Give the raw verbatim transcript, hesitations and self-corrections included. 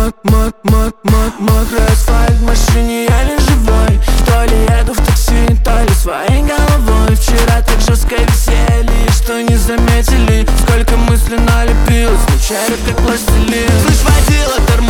мок, мок, мок, мок, мокрый асфальт. В машине я не живой. То ли еду в такси, то ли своей головой. Вчера так жестко висели, что не заметили, сколько мыслей налепилось на череп, как пластилин. Слышь, водила, тормози.